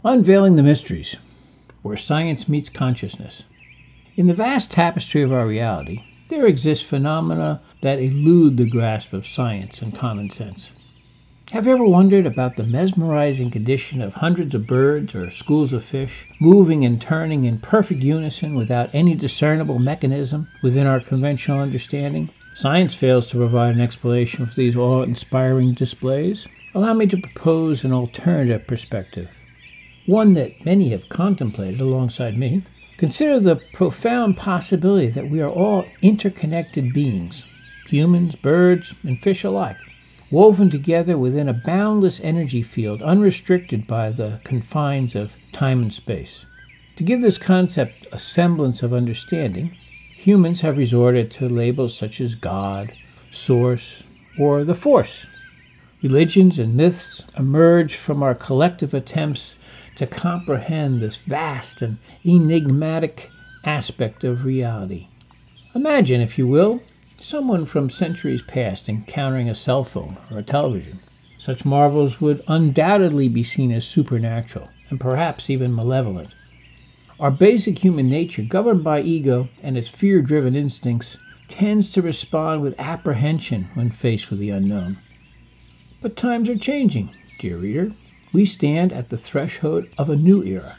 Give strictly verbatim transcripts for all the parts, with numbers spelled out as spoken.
Unveiling the Mysteries, where science meets consciousness. In the vast tapestry of our reality, there exist phenomena that elude the grasp of science and common sense. Have you ever wondered about the mesmerizing condition of hundreds of birds or schools of fish moving and turning in perfect unison without any discernible mechanism within our conventional understanding? Science fails to provide an explanation for these awe-inspiring displays. Allow me to propose an alternative perspective, one that many have contemplated alongside me. Consider the profound possibility that we are all interconnected beings, humans, birds, and fish alike, woven together within a boundless energy field unrestricted by the confines of time and space. To give this concept a semblance of understanding, humans have resorted to labels such as God, Source, or the Force. Religions and myths emerge from our collective attempts to comprehend this vast and enigmatic aspect of reality. Imagine, if you will, someone from centuries past encountering a cell phone or a television. Such marvels would undoubtedly be seen as supernatural and perhaps even malevolent. Our basic human nature, governed by ego and its fear-driven instincts, tends to respond with apprehension when faced with the unknown. But times are changing, dear reader. We stand at the threshold of a new era,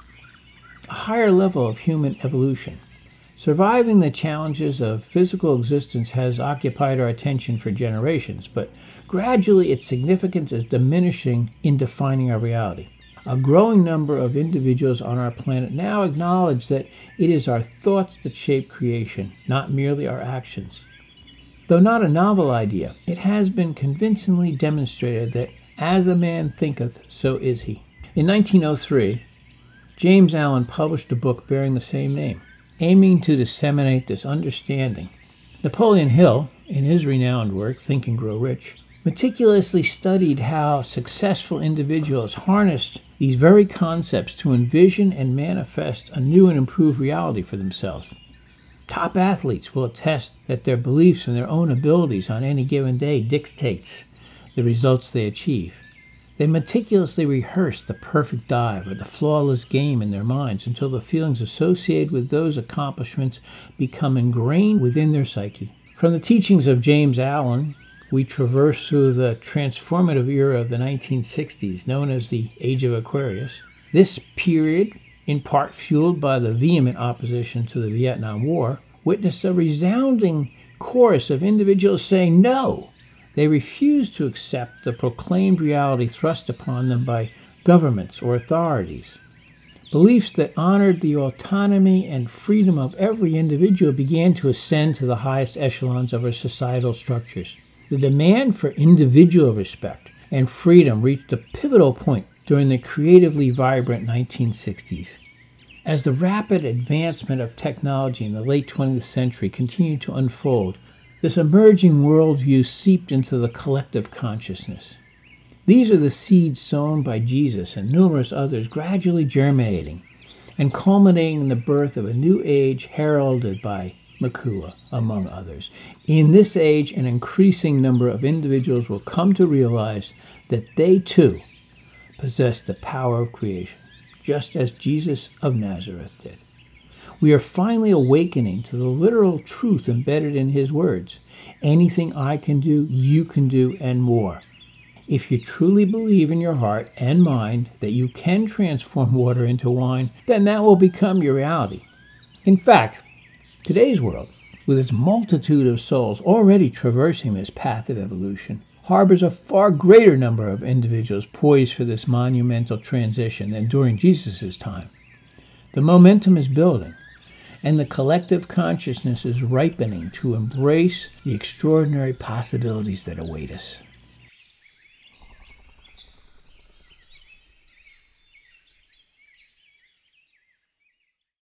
a higher level of human evolution. Surviving the challenges of physical existence has occupied our attention for generations, but gradually its significance is diminishing in defining our reality. A growing number of individuals on our planet now acknowledge that it is our thoughts that shape creation, not merely our actions. Though not a novel idea, it has been convincingly demonstrated that as a man thinketh, so is he. In nineteen oh three, James Allen published a book bearing the same name, aiming to disseminate this understanding. Napoleon Hill, in his renowned work, Think and Grow Rich, meticulously studied how successful individuals harnessed these very concepts to envision and manifest a new and improved reality for themselves. Top athletes will attest that their beliefs in their own abilities on any given day dictates the results they achieve. They meticulously rehearse the perfect dive or the flawless game in their minds until the feelings associated with those accomplishments become ingrained within their psyche. From the teachings of James Allen, we traverse through the transformative era of the nineteen sixties, known as the Age of Aquarius. This period, in part fueled by the vehement opposition to the Vietnam War, witnessed a resounding chorus of individuals saying no. They refused to accept the proclaimed reality thrust upon them by governments or authorities. Beliefs that honored the autonomy and freedom of every individual began to ascend to the highest echelons of our societal structures. The demand for individual respect and freedom reached a pivotal point during the creatively vibrant nineteen sixties. As the rapid advancement of technology in the late twentieth century continued to unfold, this emerging worldview seeped into the collective consciousness. These are the seeds sown by Jesus and numerous others, gradually germinating and culminating in the birth of a new age heralded by McCullough, among others. In this age, an increasing number of individuals will come to realize that they too possess the power of creation, just as Jesus of Nazareth did. We are finally awakening to the literal truth embedded in his words. Anything I can do, you can do, and more. If you truly believe in your heart and mind that you can transform water into wine, then that will become your reality. In fact, today's world, with its multitude of souls already traversing this path of evolution, harbors a far greater number of individuals poised for this monumental transition than during Jesus' time. The momentum is building, and the collective consciousness is ripening to embrace the extraordinary possibilities that await us.